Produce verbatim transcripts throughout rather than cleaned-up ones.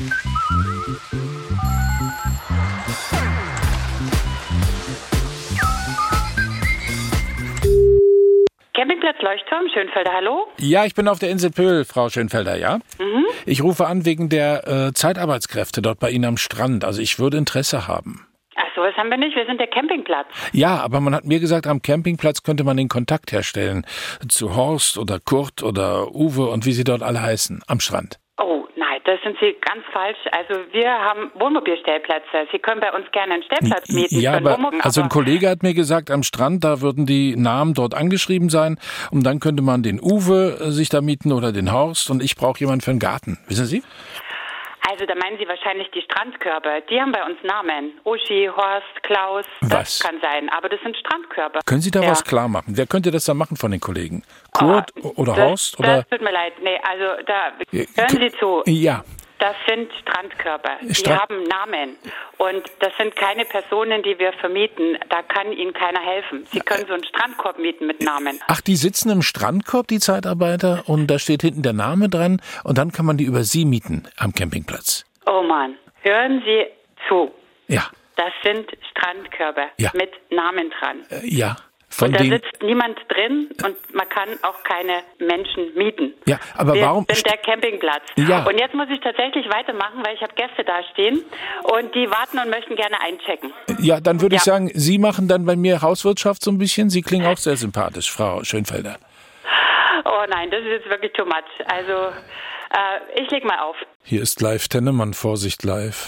Campingplatz Leuchtturm, Schönfelder, hallo? Ja, ich bin auf der Insel Pöhl, Frau Schönfelder, ja? Mhm. Ich rufe an wegen der äh, Zeitarbeitskräfte dort bei Ihnen am Strand. Also ich würde Interesse haben. Ach so, das haben wir nicht, wir sind der Campingplatz. Ja, aber man hat mir gesagt, am Campingplatz könnte man den Kontakt herstellen. Zu Horst oder Kurt oder Uwe und wie sie dort alle heißen, am Strand. Oh, nein, das sind Sie ganz falsch. Also wir haben Wohnmobilstellplätze. Sie können bei uns gerne einen Stellplatz mieten. Ja, für ein aber Wohnmobil, also ein aber Kollege hat mir gesagt, am Strand, da würden die Namen dort angeschrieben sein und dann könnte man den Uwe äh, sich da mieten oder den Horst und ich brauche jemanden für einen Garten. Wissen Sie? Also da meinen Sie wahrscheinlich die Strandkörbe. Die haben bei uns Namen. Uschi, Horst, Klaus, das Was? kann sein. Aber das sind Strandkörbe. Können Sie da Ja. was klar machen? Wer könnte das da machen von den Kollegen? Kurt Oh, oder das, Horst? Oder? Das tut mir leid. Nee, also da, Ja, hören Sie zu. Ja. Das sind Strandkörbe. Die Strand- haben Namen. Und das sind keine Personen, die wir vermieten. Da kann Ihnen keiner helfen. Sie können so einen Strandkorb mieten mit Namen. Ach, die sitzen im Strandkorb, die Zeitarbeiter, und da steht hinten der Name dran und dann kann man die über Sie mieten am Campingplatz. Oh Mann, hören Sie zu. Ja, Das sind Strandkörbe Ja. mit Namen dran. äh, ja. Von Und da denen. sitzt niemand drin und man kann auch keine Menschen mieten. Ja, aber Wir warum? sind der Campingplatz. Ja. Und jetzt muss ich tatsächlich weitermachen, weil ich habe Gäste da stehen und die warten und möchten gerne einchecken. Ja, dann würde ich Ja. sagen, Sie machen dann bei mir Hauswirtschaft so ein bisschen. Sie klingen auch sehr sympathisch, Frau Schönfelder. Oh nein, das ist jetzt wirklich too much. Also, äh, ich leg mal auf. Hier ist live Tennemann, Vorsicht live.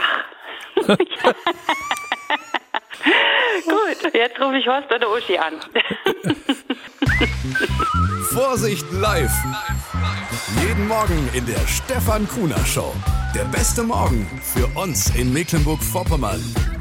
Gut, jetzt rufe ich Horst oder Uschi an. Vorsicht live. Jeden Morgen in der Stefan Kuhner Show. Der beste Morgen für uns in Mecklenburg-Vorpommern.